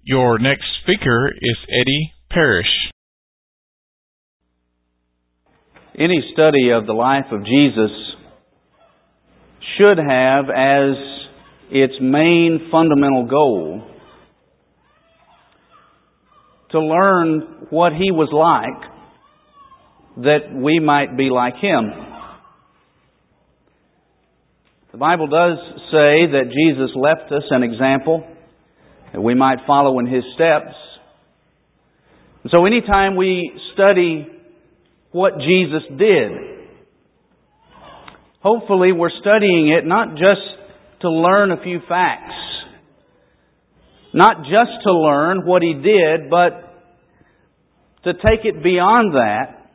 Your next speaker is Eddie Parrish. Any study of the life of Jesus should have as its main fundamental goal to learn what He was like, that we might be like Him. The Bible does say that Jesus left us an example that we might follow in His steps. And so anytime we study what Jesus did, hopefully we're studying it not just to learn a few facts, not just to learn what He did, but to take it beyond that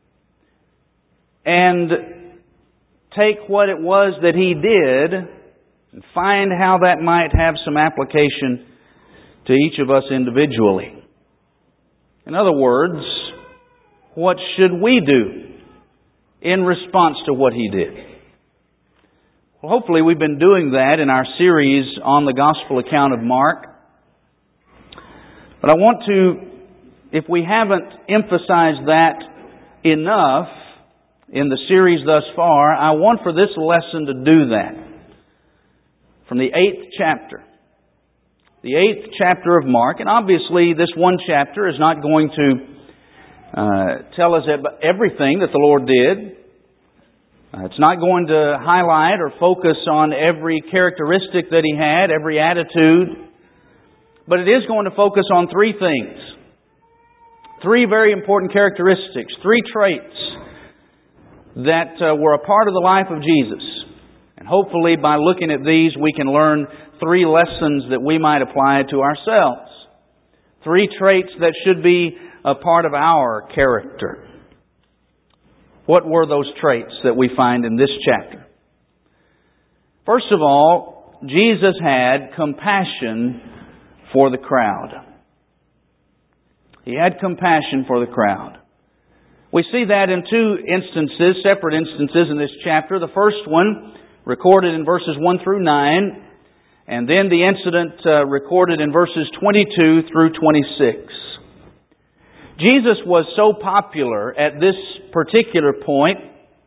and take what it was that He did and find how that might have some application to each of us individually. In other words, what should we do in response to what He did? Well, hopefully we've been doing that in our series on the Gospel account of Mark. But I want to, if we haven't emphasized that enough in the series thus far, I want for this lesson to do that. From the 8th chapter. The 8th chapter of Mark. And obviously this one chapter is not going to tell us everything that the Lord did. It's not going to highlight or focus on every characteristic that He had, every attitude. But it is going to focus on three things. Three very important characteristics. Three traits that were a part of the life of Jesus. And hopefully by looking at these we can learn three lessons that we might apply to ourselves. Three traits that should be a part of our character. What were those traits that we find in this chapter? First of all, Jesus had compassion for the crowd. He had compassion for the crowd. We see that in two instances, separate instances in this chapter. The first one recorded in verses 1 through 9, and then the incident recorded in verses 22 through 26. Jesus was so popular at this particular point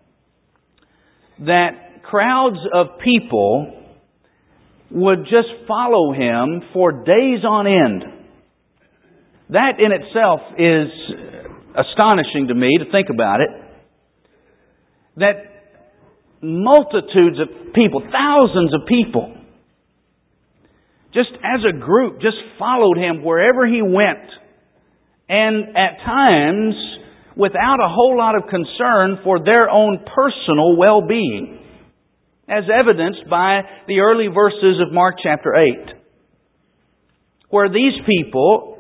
that crowds of people would just follow Him for days on end. That in itself is astonishing to me to think about it. That multitudes of people, thousands of people, just as a group, just followed Him wherever He went. And at times, without a whole lot of concern for their own personal well-being, as evidenced by the early verses of Mark chapter 8, where these people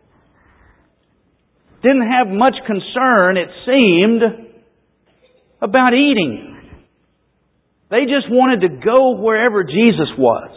didn't have much concern, it seemed, about eating. They just wanted to go wherever Jesus was.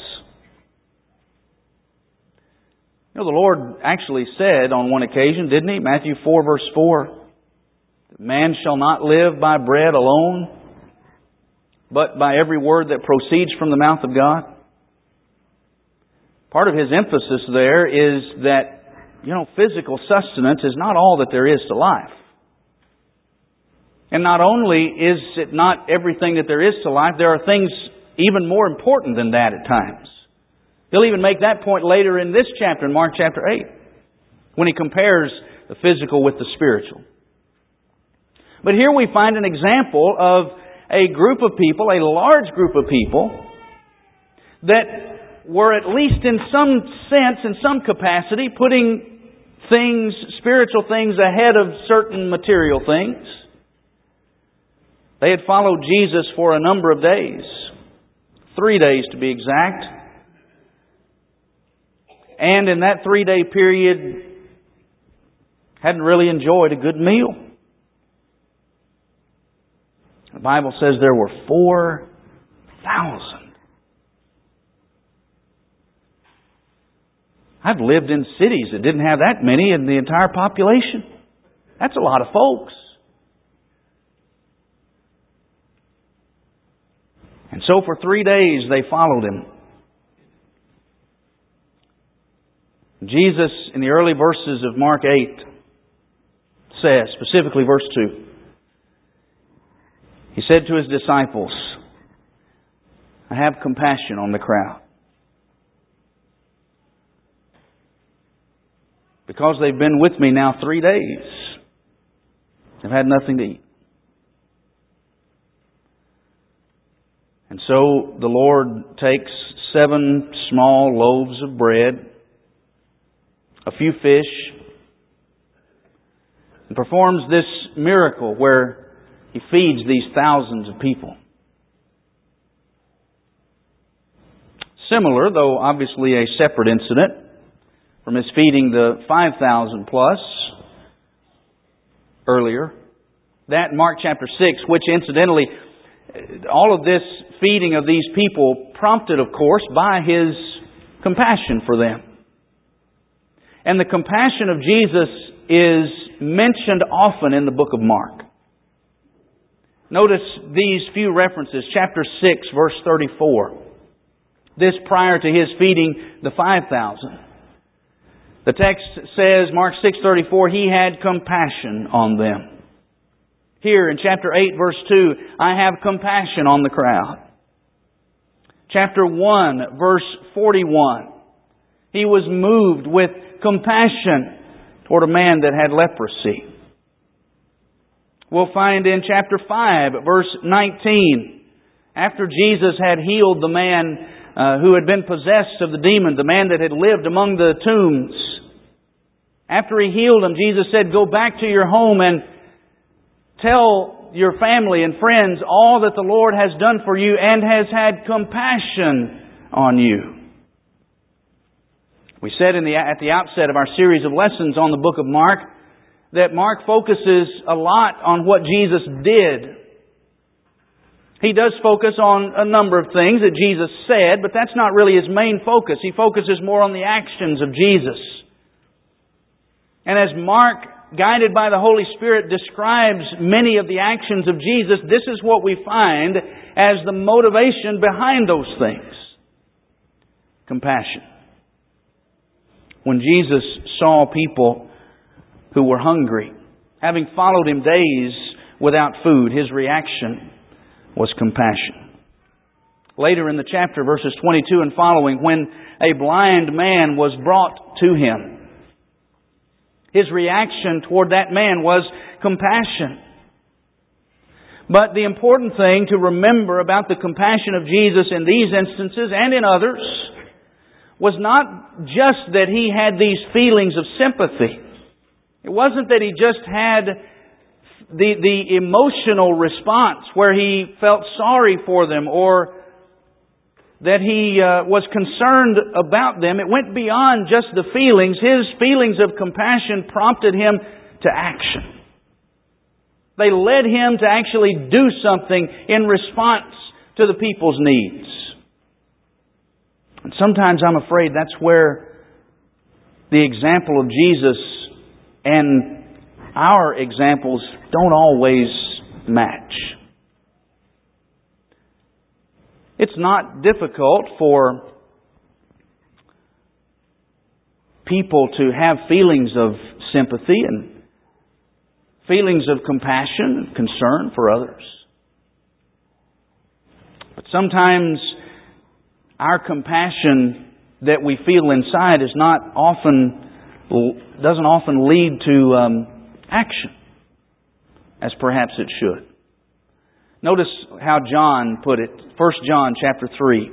You know, the Lord actually said on one occasion, didn't He? Matthew 4 verse 4, man shall not live by bread alone, but by every word that proceeds from the mouth of God. Part of His emphasis there is that, physical sustenance is not all that there is to life. And not only is it not everything that there is to life, there are things even more important than that at times. He'll even make that point later in this chapter, in Mark chapter 8, when He compares the physical with the spiritual. But here we find an example of a group of people, a large group of people, that were at least in some sense, in some capacity, putting things, spiritual things ahead of certain material things. They had followed Jesus for a number of days. 3 days to be exact. And in that 3-day period, hadn't really enjoyed a good meal. The Bible says there were 4,000. I've lived in cities that didn't have that many in the entire population. That's a lot of folks. And so for 3 days they followed Him. Jesus, in the early verses of Mark 8, says, specifically verse 2, He said to His disciples, I have compassion on the crowd, because they've been with me now 3 days. They've had nothing to eat. And so the Lord takes 7 small loaves of bread, a few fish, and performs this miracle where He feeds these thousands of people. Similar, though obviously a separate incident, from His feeding the 5,000 plus earlier. That in Mark chapter 6, which incidentally, all of this feeding of these people prompted, of course, by His compassion for them. And the compassion of Jesus is mentioned often in the book of Mark. Notice these few references. Chapter 6, verse 34. This prior to His feeding the 5,000. The text says, Mark 6:34, He had compassion on them. Here in chapter 8, verse 2, I have compassion on the crowd. Chapter 1, verse 41, He was moved with compassion toward a man that had leprosy. We'll find in chapter 5, verse 19, after Jesus had healed the man who had been possessed of the demon, the man that had lived among the tombs. After He healed him, Jesus said, go back to your home and tell your family and friends all that the Lord has done for you and has had compassion on you. We said at the outset of our series of lessons on the book of Mark that Mark focuses a lot on what Jesus did. He does focus on a number of things that Jesus said, but that's not really His main focus. He focuses more on the actions of Jesus. And as Mark, guided by the Holy Spirit, describes many of the actions of Jesus, this is what we find as the motivation behind those things. Compassion. When Jesus saw people who were hungry, having followed Him days without food, His reaction was compassion. Later in the chapter, verses 22 and following, when a blind man was brought to Him, His reaction toward that man was compassion. But the important thing to remember about the compassion of Jesus in these instances and in others was not just that He had these feelings of sympathy. It wasn't that He just had the emotional response where He felt sorry for them or that He was concerned about them. It went beyond just the feelings. His feelings of compassion prompted Him to action. They led Him to actually do something in response to the people's needs. And sometimes I'm afraid that's where the example of Jesus and our examples don't always match. It's not difficult for people to have feelings of sympathy and feelings of compassion and concern for others. But sometimes our compassion that we feel inside doesn't often lead to action, as perhaps it should. Notice how John put it. 1 John chapter 3.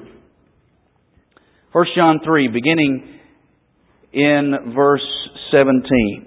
1 John 3, beginning in verse 17.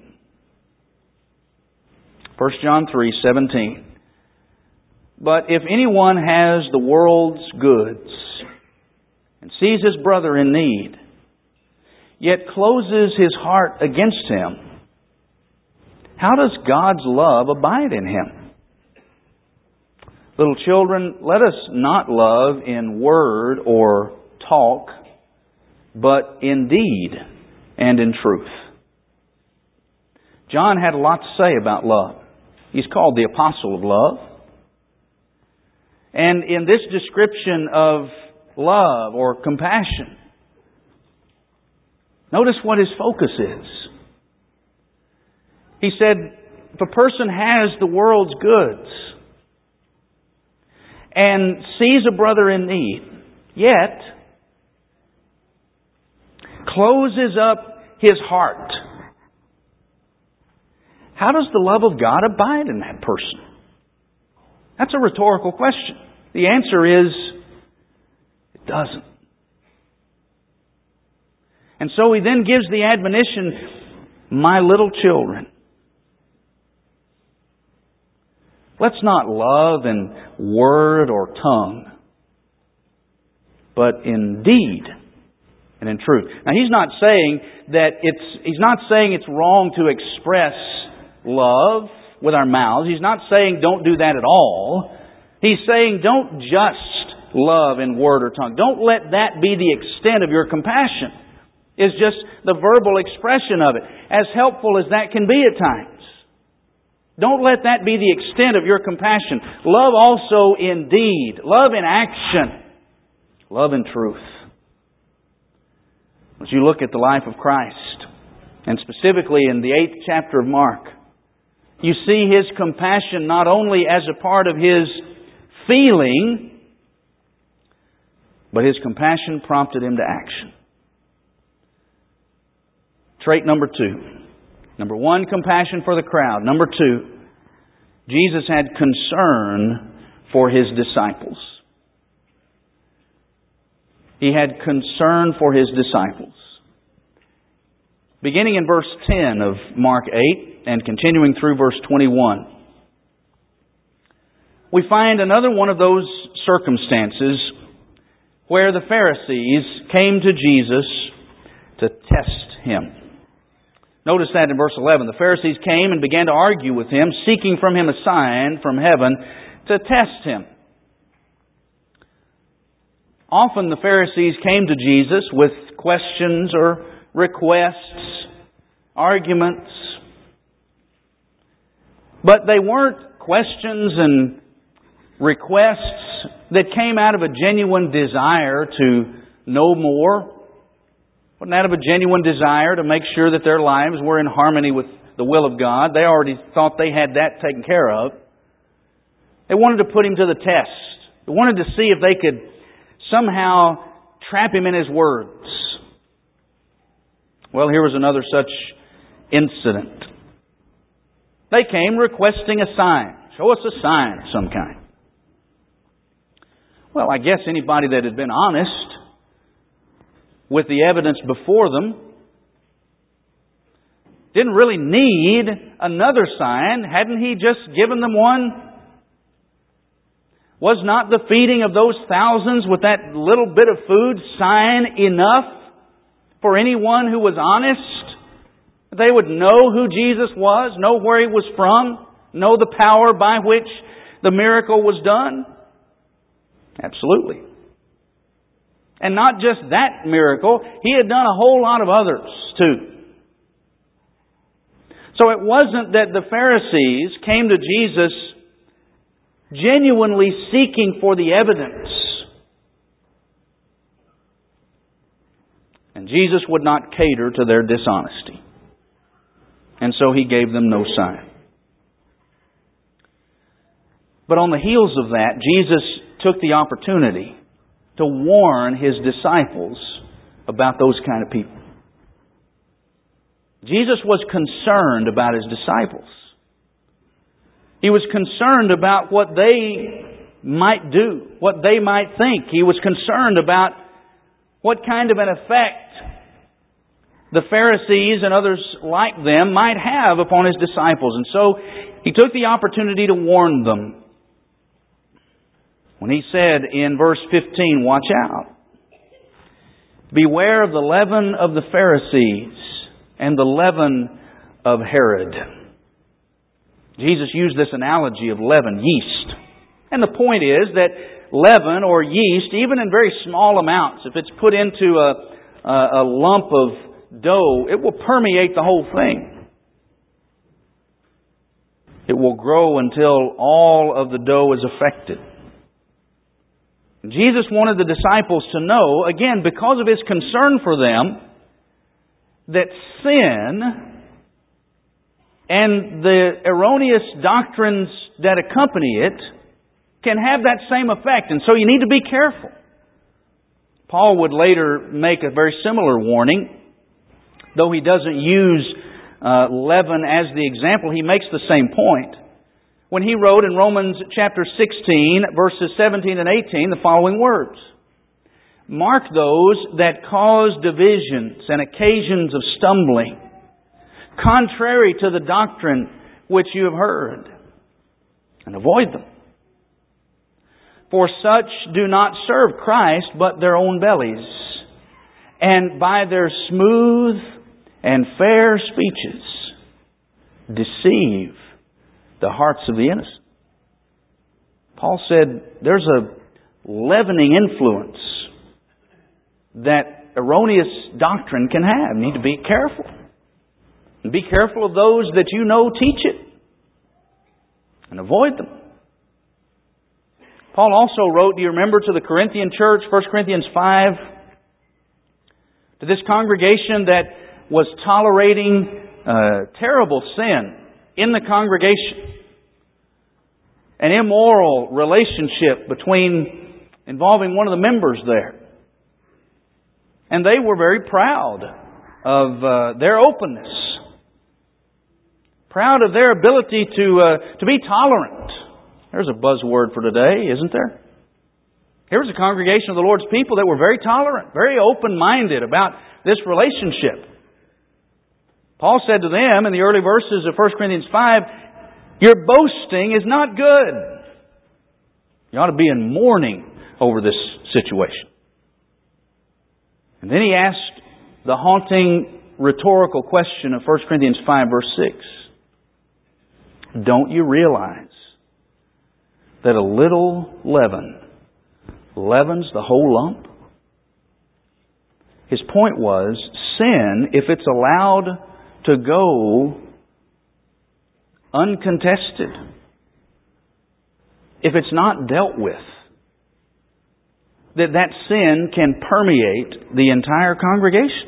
1 John 3:17. But if anyone has the world's goods and sees his brother in need, yet closes his heart against him, how does God's love abide in him? Little children, let us not love in word or talk, but in deed and in truth. John had a lot to say about love. He's called the apostle of love. And in this description of love or compassion, Notice what his focus is. He said, if a person has the world's goods and sees a brother in need, yet closes up his heart, how does the love of God abide in that person? That's a rhetorical question. The answer is, it doesn't. And so he then gives the admonition, my little children, let's not love in word or tongue, but in deed and in truth. Now he's not saying it's wrong to express love with our mouths. He's not saying don't do that at all. He's saying don't just love in word or tongue. Don't let that be the extent of your compassion. It's just the verbal expression of it, as helpful as that can be at times. Don't let that be the extent of your compassion. Love also in deed. Love in action. Love in truth. As you look at the life of Christ, and specifically in the 8th chapter of Mark, you see His compassion not only as a part of His feeling, but His compassion prompted Him to action. Trait number 2. Number 1, compassion for the crowd. Number 2, Jesus had concern for His disciples. He had concern for His disciples. Beginning in verse 10 of Mark 8 and continuing through verse 21, we find another one of those circumstances where the Pharisees came to Jesus to test Him. Notice that in verse 11. The Pharisees came and began to argue with Him, seeking from Him a sign from heaven to test Him. Often the Pharisees came to Jesus with questions or requests, arguments. But they weren't questions and requests that came out of a genuine desire to know more. Wasn't out of a genuine desire to make sure that their lives were in harmony with the will of God. They already thought they had that taken care of. They wanted to put Him to the test. They wanted to see if they could somehow trap Him in His words. Well, here was another such incident. They came requesting a sign. Show us a sign of some kind. Well, I guess anybody that had been honest with the evidence before them didn't really need another sign. Hadn't He just given them one? Was not the feeding of those thousands with that little bit of food sign enough for anyone who was honest? They would know who Jesus was, know where He was from, know the power by which the miracle was done? Absolutely. And not just that miracle, He had done a whole lot of others too. So it wasn't that the Pharisees came to Jesus genuinely seeking for the evidence. And Jesus would not cater to their dishonesty. And so He gave them no sign. But on the heels of that, Jesus took the opportunity to warn His disciples about those kind of people. Jesus was concerned about His disciples. He was concerned about what they might do, what they might think. He was concerned about what kind of an effect the Pharisees and others like them might have upon His disciples. And so He took the opportunity to warn them. When He said in verse 15, watch out. Beware of the leaven of the Pharisees and the leaven of Herod. Jesus used this analogy of leaven, yeast. And the point is that leaven or yeast, even in very small amounts, if it's put into a lump of dough, it will permeate the whole thing. It will grow until all of the dough is affected. Jesus wanted the disciples to know, again, because of His concern for them, that sin and the erroneous doctrines that accompany it can have that same effect. And so you need to be careful. Paul would later make a very similar warning. Though he doesn't use leaven as the example, he makes the same point. When he wrote in Romans chapter 16, verses 17 and 18, the following words. Mark those that cause divisions and occasions of stumbling, contrary to the doctrine which you have heard, and avoid them. For such do not serve Christ, but their own bellies, and by their smooth and fair speeches deceive the hearts of the innocent. Paul said there's a leavening influence that erroneous doctrine can have. You need to be careful. And be careful of those that you know teach it. And avoid them. Paul also wrote, do you remember, to the Corinthian church, 1 Corinthians 5, to this congregation that was tolerating terrible sin in the congregation. An immoral relationship involving one of the members there. And they were very proud of their openness. Proud of their ability to be tolerant. There's a buzzword for today, isn't there? Here was a congregation of the Lord's people that were very tolerant, very open-minded about this relationship. Paul said to them in the early verses of 1 Corinthians 5, your boasting is not good. You ought to be in mourning over this situation. And then he asked the haunting rhetorical question of 1 Corinthians 5 verse 6. Don't you realize that a little leaven leavens the whole lump? His point was, sin, if it's allowed to go uncontested, if it's not dealt with, that sin can permeate the entire congregation.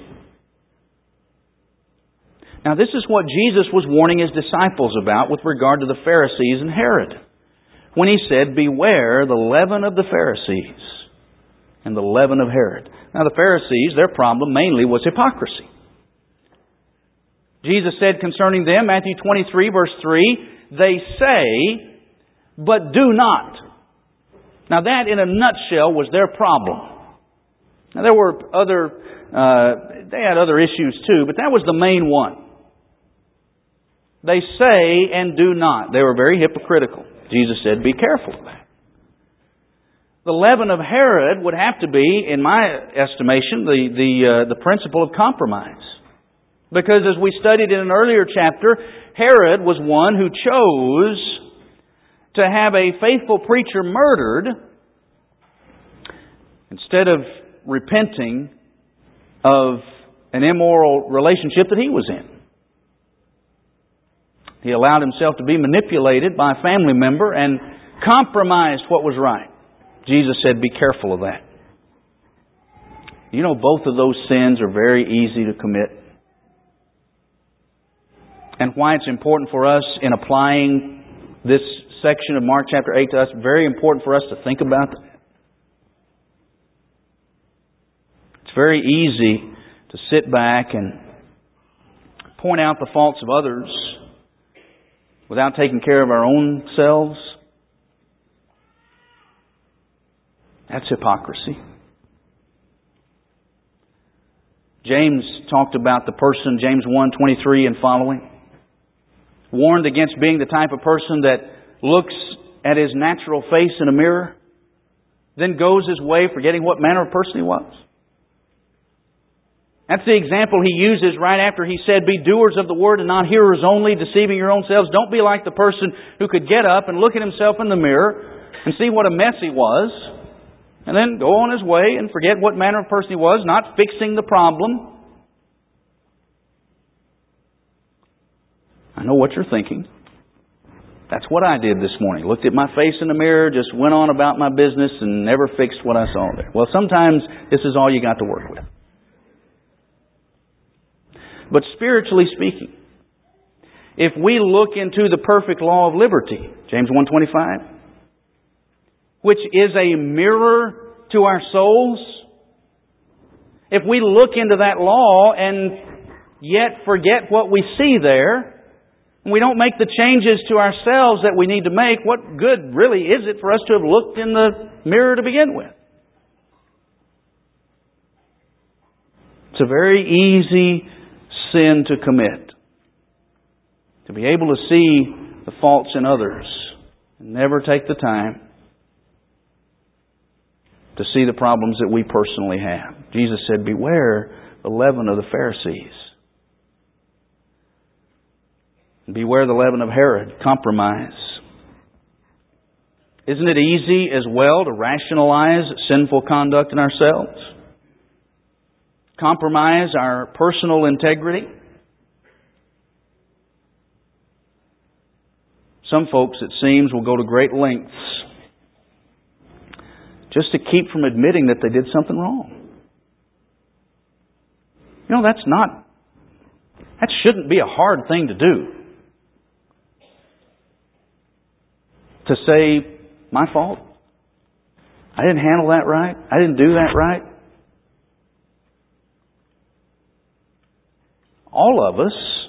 Now, this is what Jesus was warning His disciples about with regard to the Pharisees and Herod, when He said, beware the leaven of the Pharisees and the leaven of Herod. Now, the Pharisees, their problem mainly was hypocrisy. Jesus said concerning them, Matthew 23, verse 3, they say, but do not. Now that, in a nutshell, was their problem. Now there were they had other issues too, but that was the main one. They say and do not. They were very hypocritical. Jesus said, be careful of that. The leaven of Herod would have to be, in my estimation, the principle of compromise. Because as we studied in an earlier chapter, Herod was one who chose to have a faithful preacher murdered instead of repenting of an immoral relationship that he was in. He allowed himself to be manipulated by a family member and compromised what was right. Jesus said, be careful of that. You know, both of those sins are very easy to commit. And why it's important for us in applying this section of Mark chapter 8 to us, very important for us to think about that. It's very easy to sit back and point out the faults of others without taking care of our own selves. That's hypocrisy. James talked about the person, James 1:23 and following, warned against being the type of person that looks at his natural face in a mirror, then goes his way forgetting what manner of person he was. That's the example he uses right after he said, be doers of the word and not hearers only, deceiving your own selves. Don't be like the person who could get up and look at himself in the mirror and see what a mess he was, and then go on his way and forget what manner of person he was, not fixing the problem. I know what you're thinking. That's what I did this morning. Looked at my face in the mirror, just went on about my business and never fixed what I saw there. Well, sometimes this is all you got to work with. But spiritually speaking, if we look into the perfect law of liberty, James 1:25, which is a mirror to our souls, if we look into that law and yet forget what we see there, and we don't make the changes to ourselves that we need to make, what good really is it for us to have looked in the mirror to begin with? It's a very easy sin to commit. To be able to see the faults in others and never take the time to see the problems that we personally have. Jesus said, beware the leaven of the Pharisees. Beware the leaven of Herod. Compromise. Isn't it easy as well to rationalize sinful conduct in ourselves? Compromise our personal integrity? Some folks, it seems, will go to great lengths just to keep from admitting that they did something wrong. You know, that shouldn't be a hard thing to do. To say, my fault. I didn't handle that right. I didn't do that right. All of us,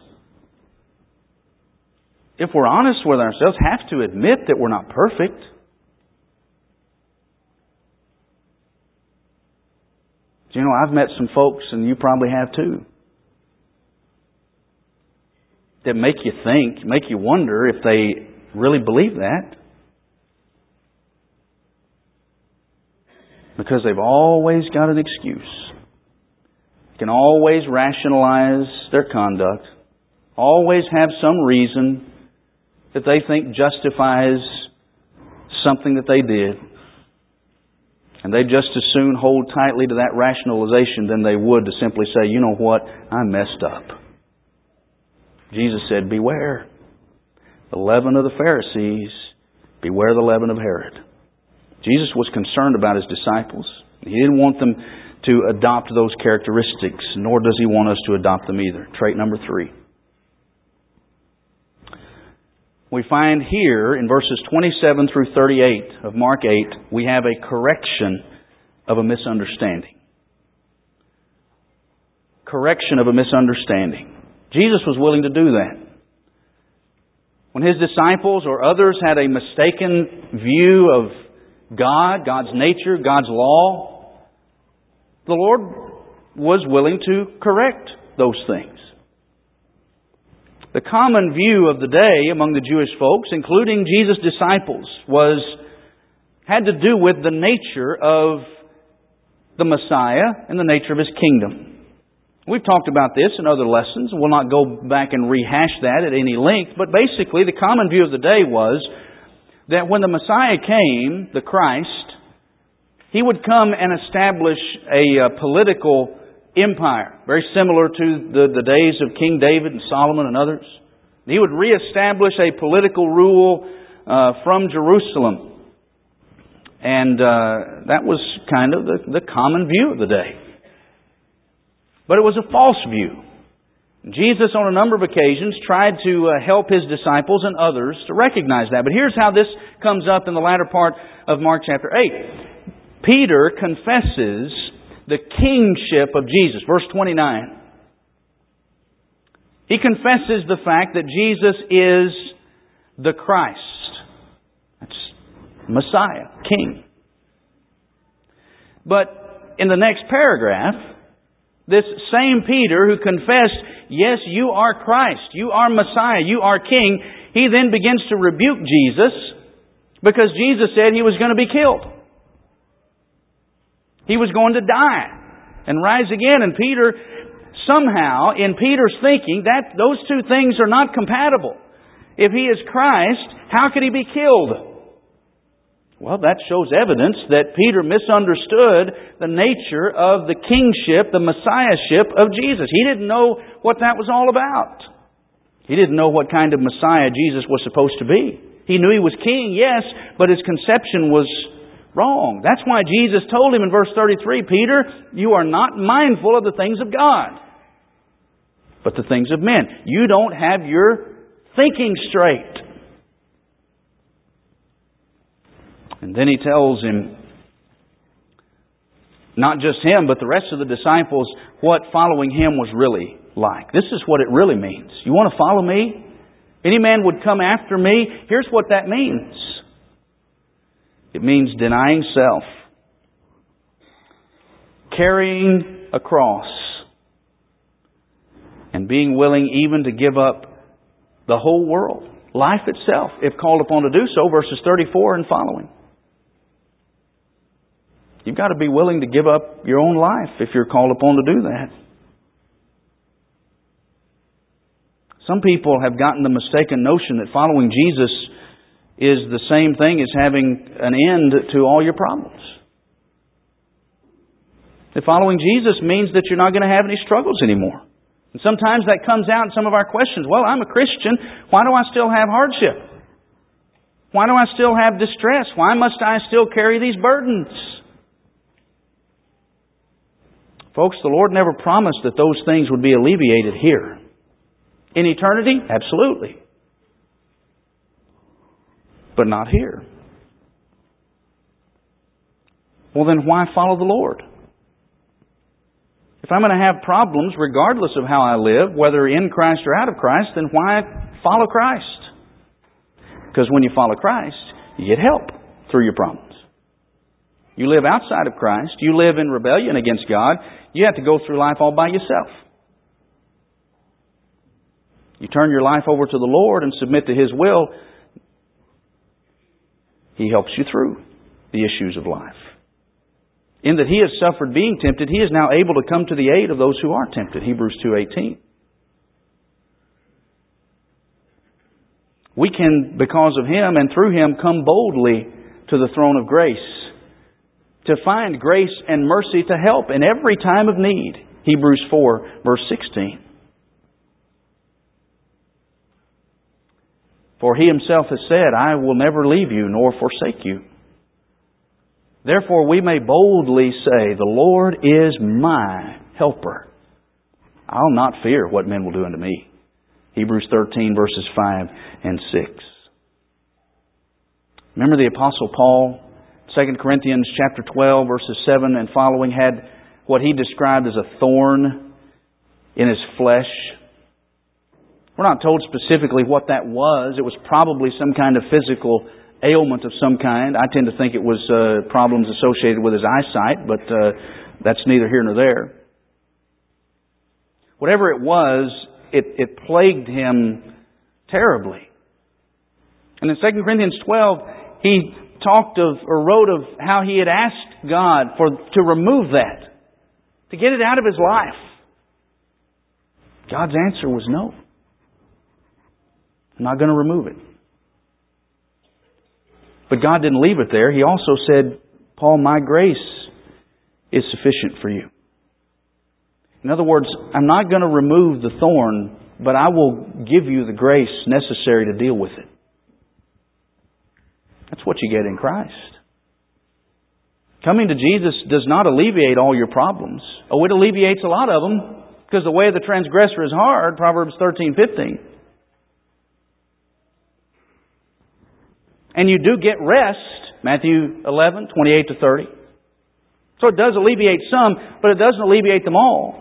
if we're honest with ourselves, have to admit that we're not perfect. You know, I've met some folks, and you probably have too, that make you think, make you wonder if they really believe that. Because they've always got an excuse. They can always rationalize their conduct. Always have some reason that they think justifies something that they did. And they just as soon hold tightly to that rationalization than they would to simply say, you know what, I messed up. Jesus said, beware the leaven of the Pharisees, beware the leaven of Herod. Jesus was concerned about His disciples. He didn't want them to adopt those characteristics, nor does He want us to adopt them either. Trait number 3. We find here in verses 27 through 38 of Mark 8, we have a correction of a misunderstanding. Correction of a misunderstanding. Jesus was willing to do that. When His disciples or others had a mistaken view of God, God's nature, God's law, the Lord was willing to correct those things. The common view of the day among the Jewish folks, including Jesus' disciples, had to do with the nature of the Messiah and the nature of His kingdom. We've talked about this in other lessons. We'll not go back and rehash that at any length, but basically the common view of the day was that when the Messiah came, the Christ, He would come and establish a political empire, very similar to the days of King David and Solomon and others. He would reestablish a political rule from Jerusalem. And that was kind of the common view of the day. But it was a false view. Jesus, on a number of occasions, tried to help His disciples and others to recognize that. But here's how this comes up in the latter part of Mark chapter 8. Peter confesses the kingship of Jesus. Verse 29. He confesses the fact that Jesus is the Christ. That's Messiah, King. But in the next paragraph, this same Peter who confessed, yes, you are Christ, you are Messiah, you are King, he then begins to rebuke Jesus because Jesus said He was going to be killed. He was going to die and rise again. And Peter, somehow, in Peter's thinking, that those two things are not compatible. If He is Christ, how could He be killed? Well, that shows evidence that Peter misunderstood the nature of the kingship, the messiahship of Jesus. He didn't know what that was all about. He didn't know what kind of Messiah Jesus was supposed to be. He knew He was king, yes, but His conception was wrong. That's why Jesus told him in verse 33, Peter, you are not mindful of the things of God. but the things of men. You don't have your thinking straight. And then He tells him, not just him, but the rest of the disciples, what following Him was really like. This is what it really means. You want to follow Me? Any man would come after Me. Here's what that means. It means denying self, carrying a cross, and being willing even to give up the whole world, life itself, if called upon to do so, verses 34 and following. You've got to be willing to give up your own life if you're called upon to do that. Some people have gotten the mistaken notion that following Jesus is the same thing as having an end to all your problems. That following Jesus means that you're not going to have any struggles anymore. And sometimes that comes out in some of our questions. Well, I'm a Christian. Why do I still have hardship? Why do I still have distress? Why must I still carry these burdens? Folks, the Lord never promised that those things would be alleviated here. In eternity? Absolutely. But not here. Well, then why follow the Lord? If I'm going to have problems regardless of how I live, whether in Christ or out of Christ, then why follow Christ? Because when you follow Christ, you get help through your problems. You live outside of Christ, you live in rebellion against God, you have to go through life all by yourself. You turn your life over to the Lord and submit to His will, He helps you through the issues of life. In that He has suffered being tempted, He is now able to come to the aid of those who are tempted. Hebrews 2:18. We can, because of Him and through Him, come boldly to the throne of grace to find grace and mercy to help in every time of need. Hebrews 4, verse 16. For He Himself has said, I will never leave you nor forsake you. Therefore we may boldly say, the Lord is my helper. I'll not fear what men will do unto me. Hebrews 13, verses 5 and 6. Remember the Apostle Paul, 2 Corinthians chapter 12, verses 7 and following, had what he described as a thorn in his flesh. We're not told specifically what that was. It was probably some kind of physical ailment of some kind. I tend to think it was problems associated with his eyesight, but that's neither here nor there. Whatever it was, it plagued him terribly. And in 2 Corinthians 12, he talked of, or wrote of, how he had asked God to remove that, to get it out of his life. God's answer was no. I'm not going to remove it. But God didn't leave it there. He also said, Paul, my grace is sufficient for you. In other words, I'm not going to remove the thorn, but I will give you the grace necessary to deal with it. That's what you get in Christ. Coming to Jesus does not alleviate all your problems. Oh, it alleviates a lot of them, because the way of the transgressor is hard, Proverbs 13:15. And you do get rest, Matthew 11:28-30. So it does alleviate some, but it doesn't alleviate them all.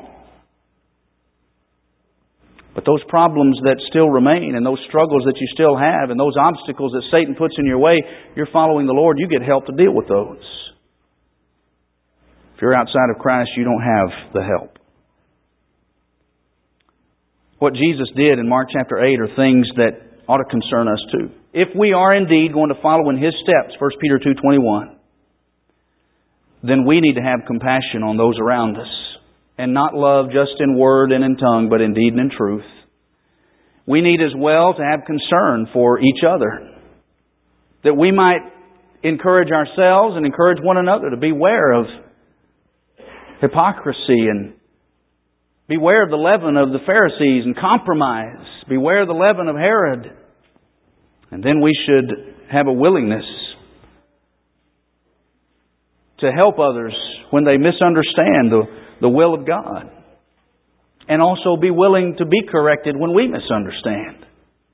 But those problems that still remain, and those struggles that you still have, and those obstacles that Satan puts in your way, you're following the Lord, you get help to deal with those. If you're outside of Christ, you don't have the help. What Jesus did in Mark chapter 8 are things that ought to concern us too. If we are indeed going to follow in His steps, 1 Peter 2:21, then we need to have compassion on those around us, and not love just in word and in tongue, but in deed and in truth. We need as well to have concern for each other, that we might encourage ourselves and encourage one another to beware of hypocrisy and beware of the leaven of the Pharisees and compromise. Beware of the leaven of Herod. And then we should have a willingness to help others when they misunderstand the will of God. and also be willing to be corrected when we misunderstand.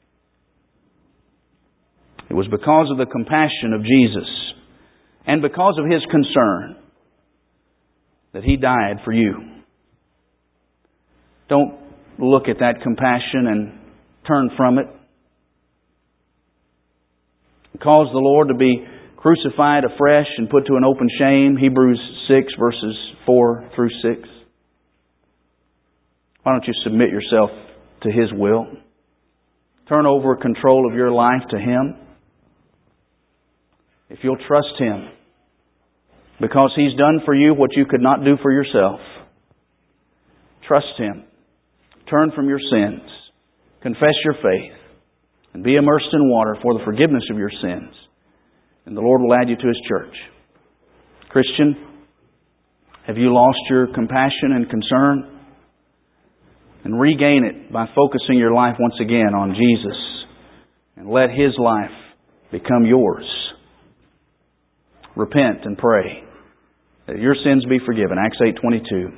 It was because of the compassion of Jesus and because of His concern that He died for you. Don't look at that compassion and turn from it. Cause the Lord to be crucified afresh and put to an open shame. Hebrews 6 verses 4 through 6. Why don't you submit yourself to His will? Turn over control of your life to Him. If you'll trust Him, because He's done for you what you could not do for yourself. Trust Him. Turn from your sins. Confess your faith. And be immersed in water for the forgiveness of your sins. And the Lord will add you to His church. Christian, have you lost your compassion and concern? And regain it by focusing your life once again on Jesus. And let His life become yours. Repent and pray that your sins be forgiven. Acts 8:22.